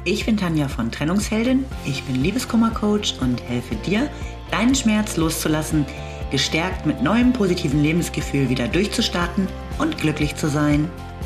Ich bin Tanja von Trennungsheldin, ich bin Liebeskummer-Coach und helfe dir, deinen Schmerz loszulassen, gestärkt mit neuem positiven Lebensgefühl wieder durchzustarten und glücklich zu sein.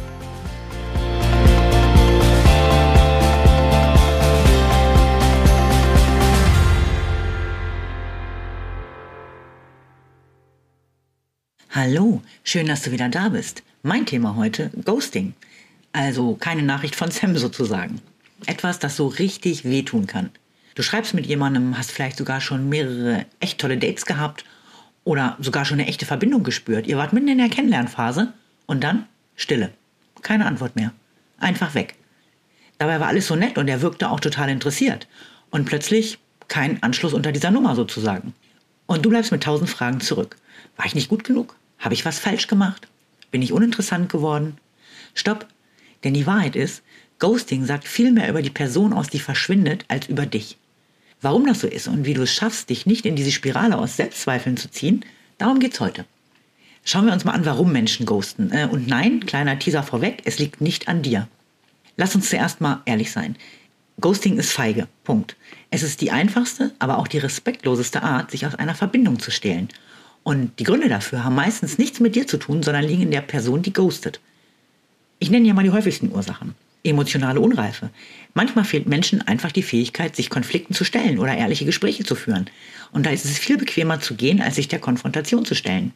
Hallo, schön, dass du wieder da bist. Mein Thema heute, Ghosting. Also keine Nachricht von Sam sozusagen. Etwas, das so richtig wehtun kann. Du schreibst mit jemandem, hast vielleicht sogar schon mehrere echt tolle Dates gehabt oder sogar schon eine echte Verbindung gespürt. Ihr wart mitten in der Kennenlernphase und dann Stille. Keine Antwort mehr. Einfach weg. Dabei war alles so nett und er wirkte auch total interessiert. Und plötzlich kein Anschluss unter dieser Nummer sozusagen. Und du bleibst mit 1000 Fragen zurück. War ich nicht gut genug? Habe ich was falsch gemacht? Bin ich uninteressant geworden? Stopp, denn die Wahrheit ist, Ghosting sagt viel mehr über die Person aus, die verschwindet, als über dich. Warum das so ist und wie du es schaffst, dich nicht in diese Spirale aus Selbstzweifeln zu ziehen, darum geht's heute. Schauen wir uns mal an, warum Menschen ghosten. Und nein, kleiner Teaser vorweg, es liegt nicht an dir. Lass uns zuerst mal ehrlich sein. Ghosting ist feige, Punkt. Es ist die einfachste, aber auch die respektloseste Art, sich aus einer Verbindung zu stehlen. Und die Gründe dafür haben meistens nichts mit dir zu tun, sondern liegen in der Person, die ghostet. Ich nenne ja mal die häufigsten Ursachen. Emotionale Unreife. Manchmal fehlt Menschen einfach die Fähigkeit, sich Konflikten zu stellen oder ehrliche Gespräche zu führen. Und da ist es viel bequemer zu gehen, als sich der Konfrontation zu stellen.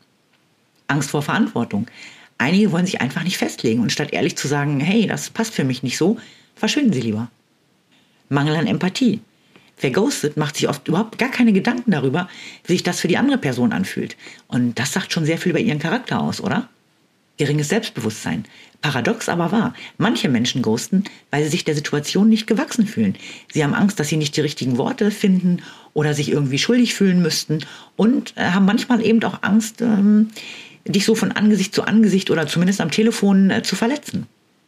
Angst vor Verantwortung. Einige wollen sich einfach nicht festlegen und statt ehrlich zu sagen, hey, das passt für mich nicht so, verschwinden sie lieber. Mangel an Empathie. Wer ghostet, macht sich oft überhaupt gar keine Gedanken darüber, wie sich das für die andere Person anfühlt. Und das sagt schon sehr viel über ihren Charakter aus, oder? Geringes Selbstbewusstsein. Paradox, aber wahr. Manche Menschen ghosten, weil sie sich der Situation nicht gewachsen fühlen. Sie haben Angst, dass sie nicht die richtigen Worte finden oder sich irgendwie schuldig fühlen müssten und haben manchmal eben auch Angst, dich so von Angesicht zu Angesicht oder zumindest am Telefon zu verletzen.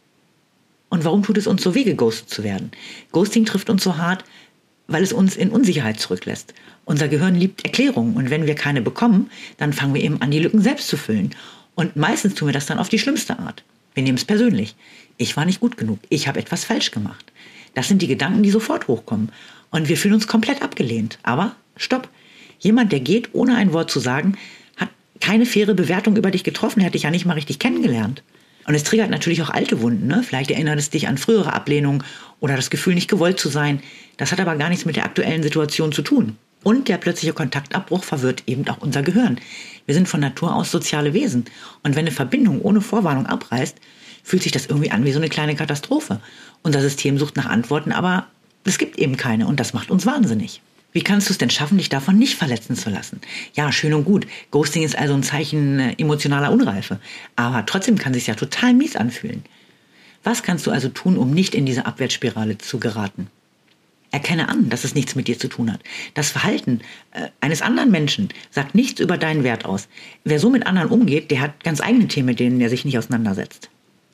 Und warum tut es uns so weh, geghostet zu werden? Ghosting trifft uns so hart, weil es uns in Unsicherheit zurücklässt. Unser Gehirn liebt Erklärungen und wenn wir keine bekommen, dann fangen wir eben an, die Lücken selbst zu füllen. Und meistens tun wir das dann auf die schlimmste Art. Wir nehmen es persönlich. Ich war nicht gut genug. Ich habe etwas falsch gemacht. Das sind die Gedanken, die sofort hochkommen. Und wir fühlen uns komplett abgelehnt. Aber stopp. Jemand, der geht, ohne ein Wort zu sagen, hat keine faire Bewertung über dich getroffen. Er hat dich ja nicht mal richtig kennengelernt. Und es triggert natürlich auch alte Wunden, ne? Vielleicht erinnert es dich an frühere Ablehnung oder das Gefühl, nicht gewollt zu sein. Das hat aber gar nichts mit der aktuellen Situation zu tun. Und der plötzliche Kontaktabbruch verwirrt eben auch unser Gehirn. Wir sind von Natur aus soziale Wesen. Und wenn eine Verbindung ohne Vorwarnung abreißt, fühlt sich das irgendwie an wie so eine kleine Katastrophe. Unser System sucht nach Antworten, aber es gibt eben keine und das macht uns wahnsinnig. Wie kannst du es denn schaffen, dich davon nicht verletzen zu lassen? Ja, schön und gut. Ghosting ist also ein Zeichen emotionaler Unreife. Aber trotzdem kann es sich ja total mies anfühlen. Was kannst du also tun, um nicht in diese Abwärtsspirale zu geraten? Erkenne an, dass es nichts mit dir zu tun hat. Das Verhalten eines anderen Menschen sagt nichts über deinen Wert aus. Wer so mit anderen umgeht, der hat ganz eigene Themen, mit denen er sich nicht auseinandersetzt.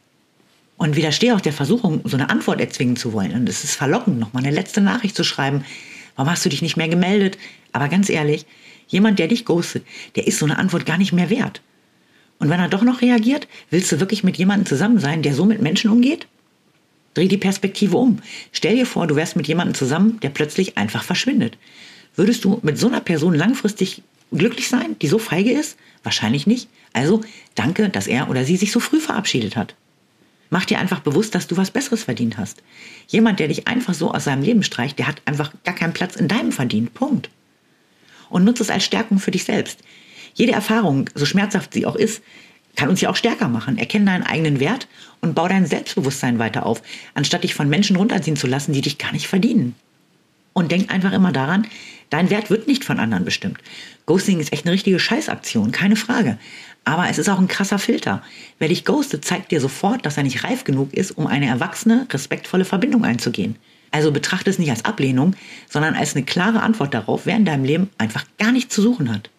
Und widerstehe auch der Versuchung, so eine Antwort erzwingen zu wollen. Und es ist verlockend, nochmal eine letzte Nachricht zu schreiben. Warum hast du dich nicht mehr gemeldet? Aber ganz ehrlich, jemand, der dich ghostet, der ist so eine Antwort gar nicht mehr wert. Und wenn er doch noch reagiert, willst du wirklich mit jemandem zusammen sein, der so mit Menschen umgeht? Dreh die Perspektive um. Stell dir vor, du wärst mit jemandem zusammen, der plötzlich einfach verschwindet. Würdest du mit so einer Person langfristig glücklich sein, die so feige ist? Wahrscheinlich nicht. Also danke, dass er oder sie sich so früh verabschiedet hat. Mach dir einfach bewusst, dass du was Besseres verdient hast. Jemand, der dich einfach so aus seinem Leben streicht, der hat einfach gar keinen Platz in deinem verdient. Punkt. Und nutze es als Stärkung für dich selbst. Jede Erfahrung, so schmerzhaft sie auch ist, kann uns ja auch stärker machen. Erkenne deinen eigenen Wert und bau dein Selbstbewusstsein weiter auf, anstatt dich von Menschen runterziehen zu lassen, die dich gar nicht verdienen. Und denk einfach immer daran, dein Wert wird nicht von anderen bestimmt. Ghosting ist echt eine richtige Scheißaktion, keine Frage. Aber es ist auch ein krasser Filter. Wer dich ghostet, zeigt dir sofort, dass er nicht reif genug ist, um eine erwachsene, respektvolle Verbindung einzugehen. Also betrachte es nicht als Ablehnung, sondern als eine klare Antwort darauf, wer in deinem Leben einfach gar nichts zu suchen hat.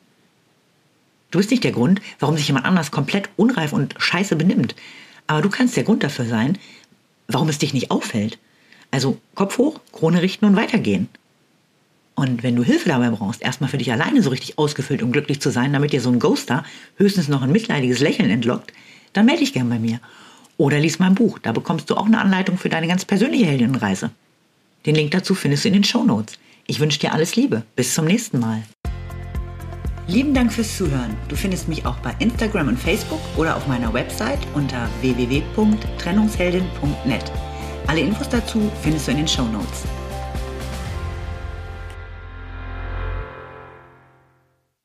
Du bist nicht der Grund, warum sich jemand anders komplett unreif und scheiße benimmt. Aber du kannst der Grund dafür sein, warum es dich nicht auffällt. Also Kopf hoch, Krone richten und weitergehen. Und wenn du Hilfe dabei brauchst, erstmal für dich alleine so richtig ausgefüllt und glücklich zu sein, damit dir so ein Ghoster höchstens noch ein mitleidiges Lächeln entlockt, dann melde dich gern bei mir. Oder lies mein Buch, da bekommst du auch eine Anleitung für deine ganz persönliche Heldinnenreise. Den Link dazu findest du in den Shownotes. Ich wünsche dir alles Liebe. Bis zum nächsten Mal. Lieben Dank fürs Zuhören. Du findest mich auch bei Instagram und Facebook oder auf meiner Website unter www.trennungsheldin.net. Alle Infos dazu findest du in den Shownotes.